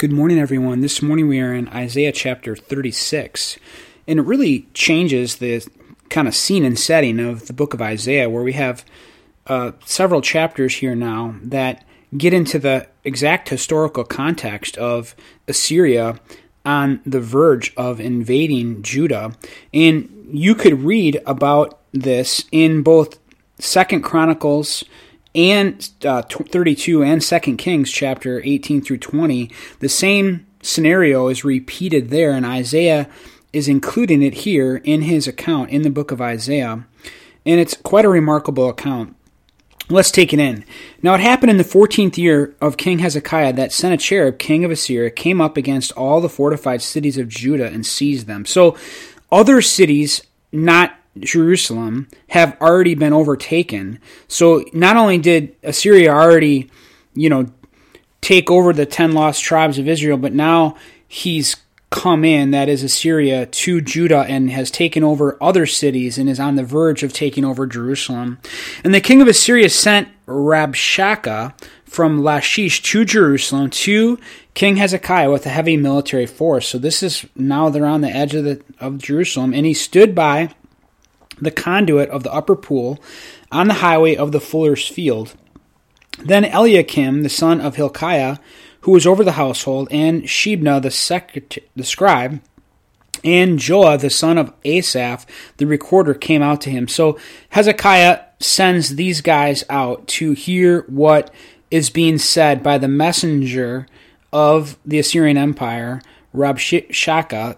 Good morning, everyone. This morning we are in Isaiah chapter 36, and it really changes the kind of scene and setting of the book of Isaiah, where we have several chapters here now that get into the exact historical context of Assyria on the verge of invading Judah. And you could read about this in both 2nd Chronicles and 32 and 2 Kings chapter 18 through 20. The same scenario is repeated there, and Isaiah is including it here in his account in the book of Isaiah. And it's quite a remarkable account. Let's take it in. Now it happened in the 14th year of King Hezekiah that Sennacherib, king of Assyria, came up against all the fortified cities of Judah and seized them. So other cities, not Jerusalem, have already been overtaken. So not only did Assyria already, take over the 10 lost tribes of Israel, but now he's come in, that is Assyria, to Judah and has taken over other cities and is on the verge of taking over Jerusalem. And the king of Assyria sent Rabshakeh from Lachish to Jerusalem to King Hezekiah with a heavy military force. So this is now they're on the edge of Jerusalem, and he stood by the conduit of the upper pool on the highway of the fuller's field. Then Eliakim, the son of Hilkiah, who was over the household, and Shebna, the scribe, and Joah, the son of Asaph, the recorder, came out to him. So Hezekiah sends these guys out to hear what is being said by the messenger of the Assyrian Empire, Rabshakeh.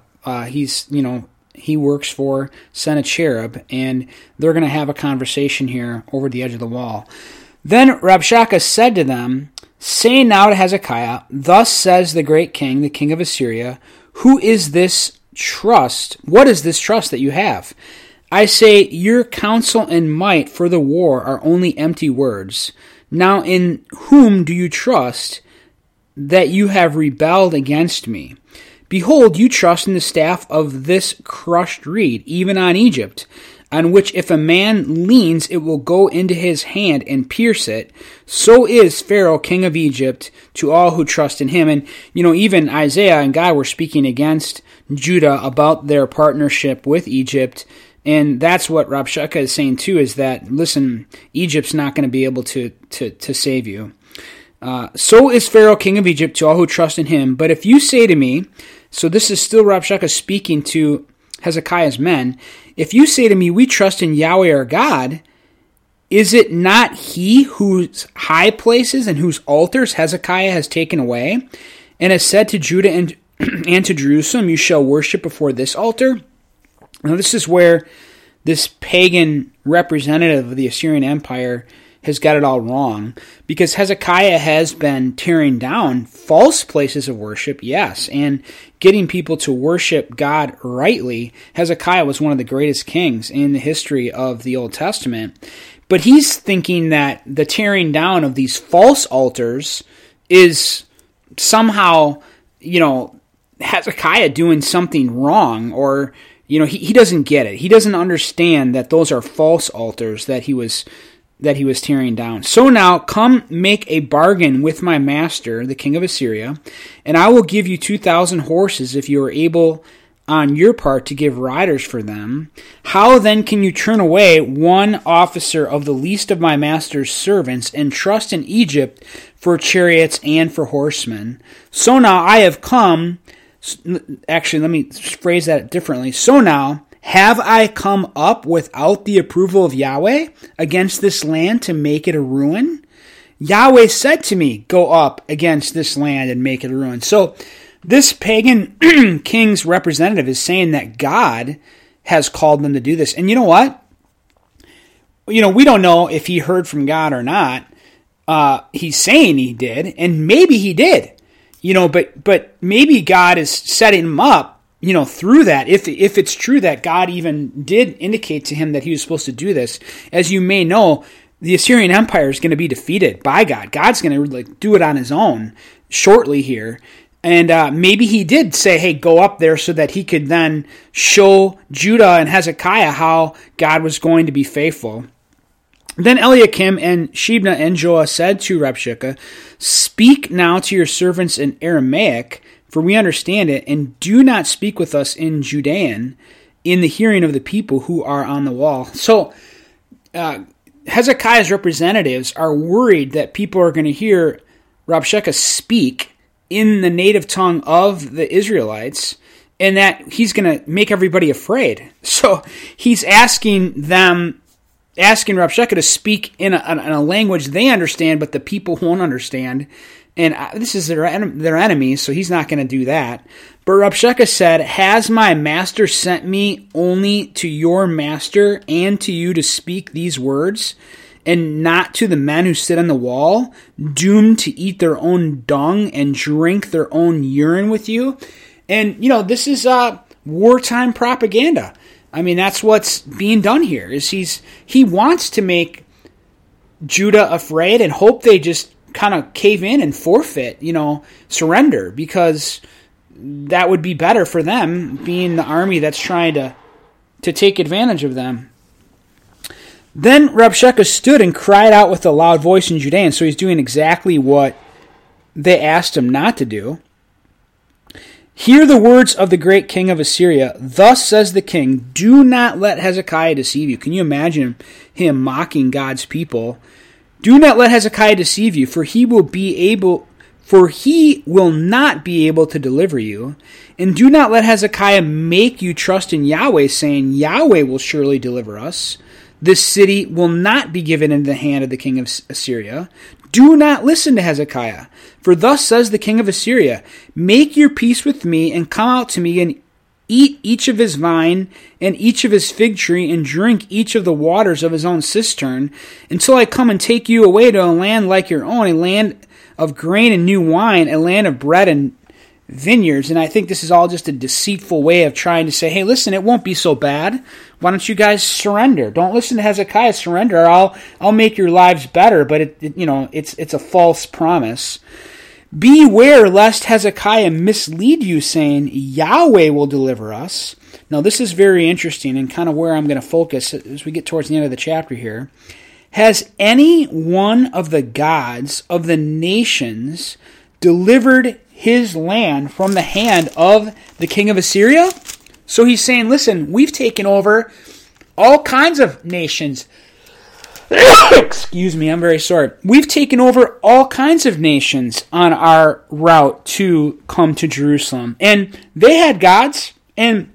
He works for Sennacherib, and they're going to have a conversation here over the edge of the wall. Then Rabshakeh said to them, "Say now to Hezekiah, thus says the great king, the king of Assyria, who is this trust? What is this trust that you have? I say, your counsel and might for the war are only empty words. Now in whom do you trust that you have rebelled against me? Behold, you trust in the staff of this crushed reed, even on Egypt, on which if a man leans, it will go into his hand and pierce it. So is Pharaoh, king of Egypt, to all who trust in him." And, even Isaiah and God were speaking against Judah about their partnership with Egypt. And that's what Rabshakeh is saying too, is that, listen, Egypt's not going to be able to save you. So is Pharaoh, king of Egypt, to all who trust in him. But if you say to me, so this is still Rabshakeh speaking to Hezekiah's men, if you say to me, we trust in Yahweh our God, is it not he whose high places and whose altars Hezekiah has taken away, and has said to Judah and to Jerusalem, you shall worship before this altar? Now this is where this pagan representative of the Assyrian Empire has got it all wrong, because Hezekiah has been tearing down false places of worship, yes, and getting people to worship God rightly. Hezekiah was one of the greatest kings in the history of the Old Testament, but he's thinking that the tearing down of these false altars is somehow, Hezekiah doing something wrong, or he doesn't get it. He doesn't understand that those are false altars that he was tearing down. So now come make a bargain with my master, the king of Assyria, and I will give you 2,000 horses if you are able on your part to give riders for them. How then can you turn away one officer of the least of my master's servants and trust in Egypt for chariots and for horsemen? So now I have come, actually let me phrase that differently. So now have I come up without the approval of Yahweh against this land to make it a ruin? Yahweh said to me, go up against this land and make it a ruin. So this pagan king's representative is saying that God has called them to do this. And you know what? We don't know if he heard from God or not. He's saying he did, and maybe he did. But maybe God is setting him up, through that, if it's true that God even did indicate to him that he was supposed to do this. As you may know, the Assyrian Empire is going to be defeated by God. God's going to do it on his own shortly here. And maybe he did say, hey, go up there so that he could then show Judah and Hezekiah how God was going to be faithful. Then Eliakim and Shebna and Joah said to Rabshakeh, "Speak now to your servants in Aramaic, for we understand it, and do not speak with us in Judean, in the hearing of the people who are on the wall." So Hezekiah's representatives are worried that people are going to hear Rabshakeh speak in the native tongue of the Israelites, and that he's going to make everybody afraid. So he's asking Rabshakeh to speak in a language they understand, but the people won't understand. And this is their enemies, so he's not going to do that. But Rabshakeh said, "Has my master sent me only to your master and to you to speak these words, and not to the men who sit on the wall, doomed to eat their own dung and drink their own urine with you?" And, this is wartime propaganda. I mean, that's what's being done here, is he wants to make Judah afraid and hope they just kind of cave in and forfeit, surrender, because that would be better for them, being the army that's trying to take advantage of them. Then Rabshakeh stood and cried out with a loud voice in Judean, so he's doing exactly what they asked him not to do. "Hear the words of the great king of Assyria. Thus says the king, do not let Hezekiah deceive you." Can you imagine him mocking God's people? "Do not let Hezekiah deceive you, for he will not be able to deliver you. And do not let Hezekiah make you trust in Yahweh, saying, Yahweh will surely deliver us. This city will not be given into the hand of the king of Assyria. Do not listen to Hezekiah. For thus says the king of Assyria, make your peace with me, and come out to me, and eat each of his vine, and each of his fig tree, and drink each of the waters of his own cistern, until I come and take you away to a land like your own, a land of grain and new wine, a land of bread and vineyards." And I think this is all just a deceitful way of trying to say, hey, listen, it won't be so bad. Why don't you guys surrender? Don't listen to Hezekiah. Surrender. I'll make your lives better. But it's a false promise. "Beware lest Hezekiah mislead you, saying, Yahweh will deliver us." Now this is very interesting, and kind of where I'm going to focus as we get towards the end of the chapter here. "Has any one of the gods of the nations delivered his land from the hand of the king of Assyria?" So he's saying, listen, we've taken over all kinds of nations. Excuse me, I'm very sorry. We've taken over all kinds of nations on our route to come to Jerusalem. And they had gods, and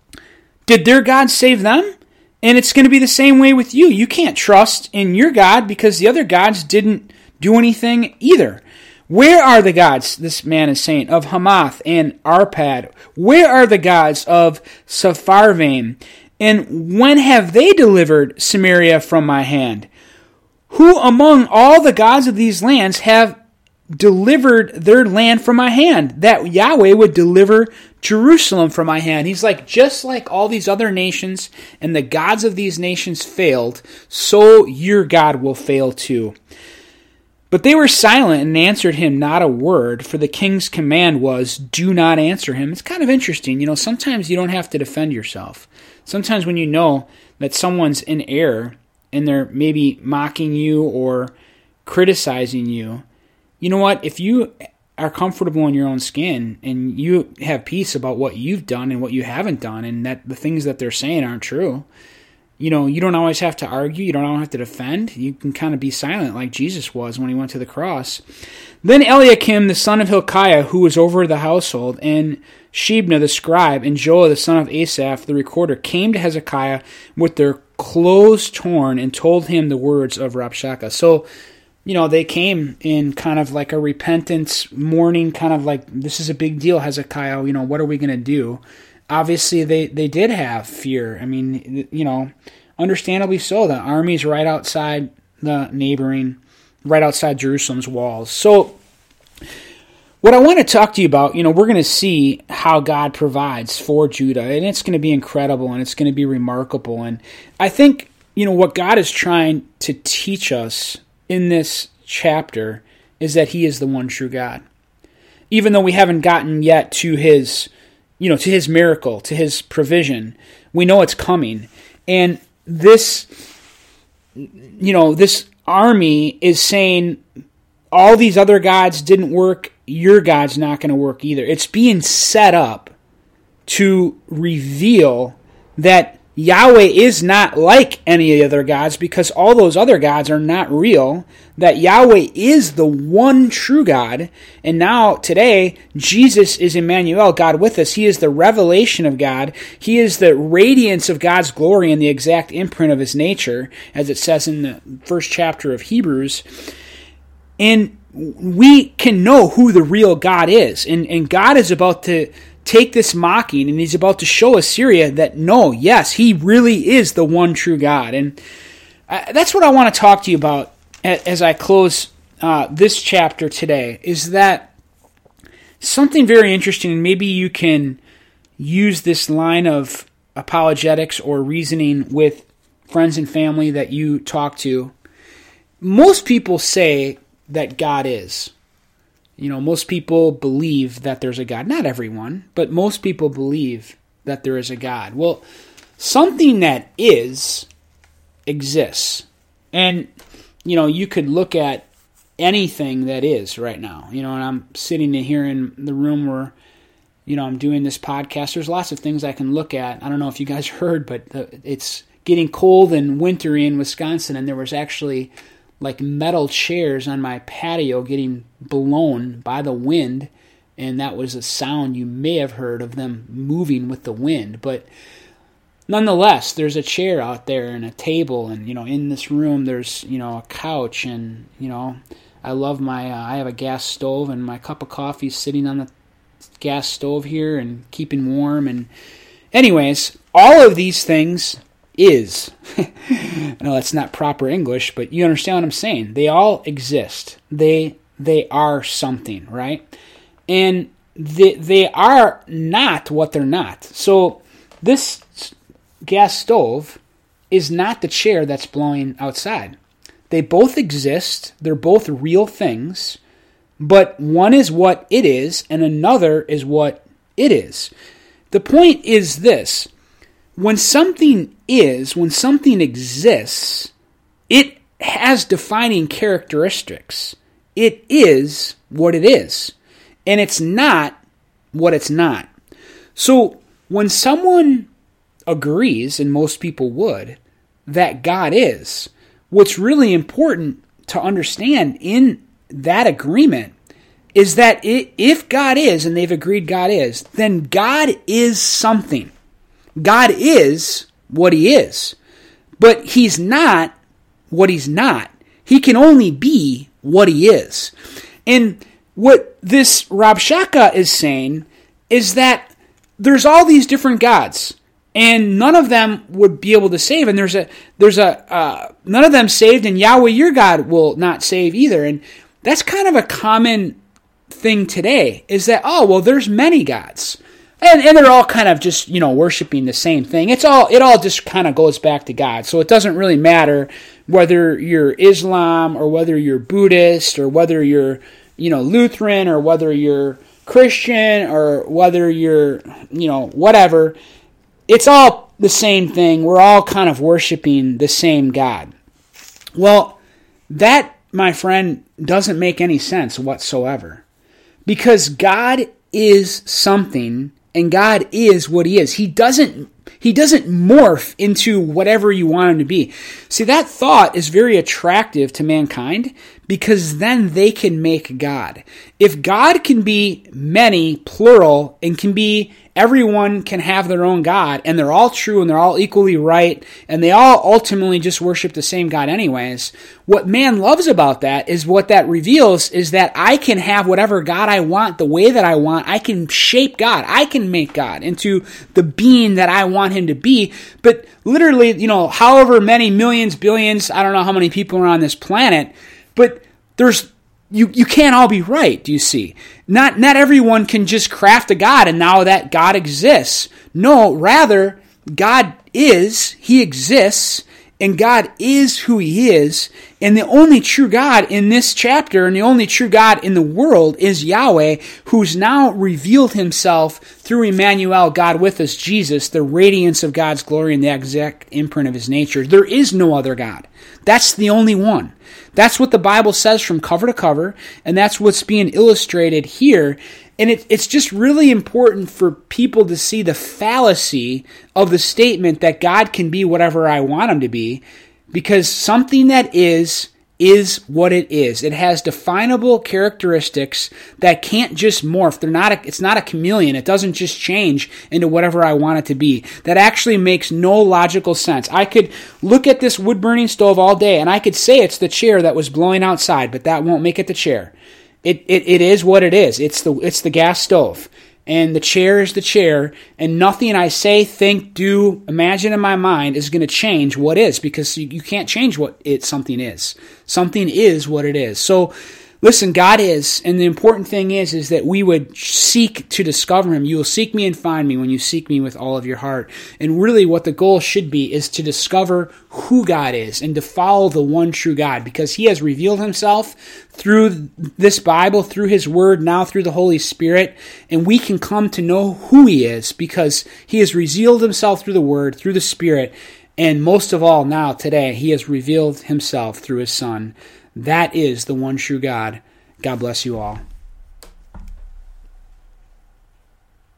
did their gods save them? And it's going to be the same way with you. You can't trust in your God because the other gods didn't do anything either. "Where are the gods," this man is saying, "of Hamath and Arpad? Where are the gods of Sepharvaim? And when have they delivered Samaria from my hand? Who among all the gods of these lands have delivered their land from my hand, that Yahweh would deliver Jerusalem from my hand?" He's like, just like all these other nations and the gods of these nations failed, so your God will fail too. But they were silent and answered him not a word, for the king's command was, do not answer him. It's kind of interesting. Sometimes you don't have to defend yourself. Sometimes when you know that someone's in error and they're maybe mocking you or criticizing you, you know what? If you are comfortable in your own skin and you have peace about what you've done and what you haven't done, and that the things that they're saying aren't true, you don't always have to argue. You don't always have to defend. You can kind of be silent like Jesus was when he went to the cross. "Then Eliakim, the son of Hilkiah, who was over the household, and Shebna, the scribe, and Joah, the son of Asaph, the recorder, came to Hezekiah with their clothes torn and told him the words of Rabshakeh." So, they came in kind of like a repentance, mourning, kind of like, this is a big deal, Hezekiah. What are we going to do? Obviously, they did have fear. I mean, understandably so. The army's right outside right outside Jerusalem's walls. So, what I want to talk to you about, we're going to see how God provides for Judah, and it's going to be incredible, and it's going to be remarkable. And I think, what God is trying to teach us in this chapter is that he is the one true God. Even though we haven't gotten yet to his miracle, to his provision, we know it's coming. And this this army is saying all these other gods didn't work, your God's not going to work either. It's being set up to reveal that Yahweh is not like any of the other gods because all those other gods are not real, that Yahweh is the one true God, and now, today, Jesus is Emmanuel, God with us. He is the revelation of God. He is the radiance of God's glory and the exact imprint of His nature, as it says in the first chapter of Hebrews. And we can know who the real God is, and God is about to take this mocking, and He's about to show Assyria that no, yes, He really is the one true God. And that's what I want to talk to you about as I close this chapter today, is that something very interesting, and maybe you can use this line of apologetics or reasoning with friends and family that you talk to. Most people say that God is. Most people believe that there's a God. Not everyone, but most people believe that there is a God. Well, something that is exists. And, you could look at anything that is right now. And I'm sitting here in the room where, I'm doing this podcast. There's lots of things I can look at. I don't know if you guys heard, but it's getting cold and wintry in Wisconsin, and there was actually like metal chairs on my patio getting blown by the wind, and that was a sound you may have heard of them moving with the wind. But nonetheless, there's a chair out there and a table, and in this room there's a couch, and I love I have a gas stove, and my cup of coffee is sitting on the gas stove here and keeping warm. And anyways, all of these things is. I know that's not proper English, but you understand what I'm saying. They all exist. They are something, right? And they are not what they're not. So this gas stove is not the chair that's blowing outside. They both exist. They're both real things, but one is what it is and another is what it is. The point is this. When something exists, it has defining characteristics. It is what it is, and it's not what it's not. So when someone agrees, and most people would, that God is, what's really important to understand in that agreement is that if God is, and they've agreed God is, then God is something. God is what He is, but He's not what He's not. He can only be what He is. And what this Rabshakeh is saying is that there's all these different gods, and none of them would be able to save. And there's none of them saved, and Yahweh your God will not save either. And that's kind of a common thing today. Is that there's many gods. And they're all kind of just, worshiping the same thing. It all just kind of goes back to God. So it doesn't really matter whether you're Islam or whether you're Buddhist or whether you're, Lutheran or whether you're Christian or whether you're, whatever. It's all the same thing. We're all kind of worshiping the same God. Well, that, my friend, doesn't make any sense whatsoever. Because God is something, and God is what He is. He doesn't morph into whatever you want Him to be. See, that thought is very attractive to mankind because then they can make God. If God can be many, plural, and can be everyone can have their own God, and they're all true, and they're all equally right, and they all ultimately just worship the same God anyways, what man loves about that is what that reveals is that I can have whatever God I want, the way that I want. I can shape God. I can make God into the being that I want Him to be. But literally, however many millions, billions, I don't know how many people are on this planet, but there's You can't all be right, do you see? Not everyone can just craft a God and now that God exists. No, rather, God is, He exists, And God is who He is, and the only true God in this chapter and the only true God in the world is Yahweh, who's now revealed Himself through Emmanuel, God with us, Jesus, the radiance of God's glory and the exact imprint of His nature. There is no other God. That's the only one. That's what the Bible says from cover to cover, and that's what's being illustrated here. And it's just really important for people to see the fallacy of the statement that God can be whatever I want Him to be, because something that is what it is. It has definable characteristics that can't just morph. It's not a chameleon. It doesn't just change into whatever I want it to be. That actually makes no logical sense. I could look at this wood-burning stove all day, and I could say it's the chair that was blowing outside, but that won't make it the chair. It is what it is. It's the gas stove. And the chair is the chair, and nothing I say, think, do, imagine in my mind is going to change what is, because you can't change what something is. Something is what it is. So, listen, God is, and the important thing is that we would seek to discover Him. You will seek me and find me when you seek me with all of your heart. And really what the goal should be is to discover who God is and to follow the one true God, because He has revealed Himself through this Bible, through His Word, now through the Holy Spirit, and we can come to know who He is because He has revealed Himself through the Word, through the Spirit, and most of all now, today, He has revealed Himself through His Son. That is the one true God. God bless you all.